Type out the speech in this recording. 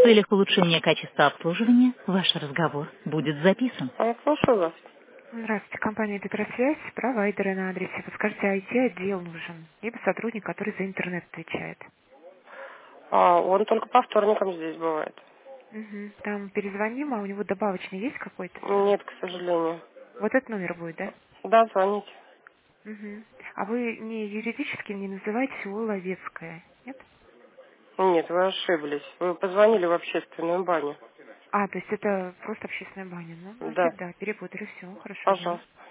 целях улучшения качества обслуживания ваш разговор будет записан. Слушаю вас. Здравствуйте, компания Петросвязь, провайдеры на адресе. Подскажите, IT-отдел нужен, либо сотрудник, который за интернет отвечает. Он только по вторникам здесь бывает. Угу. Там перезвоним, а у него добавочный есть какой-то? Нет, к сожалению. Вот этот номер будет, да? Да, звоните. Угу. А вы не юридически не называете село Ловецкое, нет? Нет, вы ошиблись. Вы позвонили в общественную баню. А, то есть это просто общественная баня, ну, Да, значит, да, перепутали, все, хорошо, я. пожалуйста.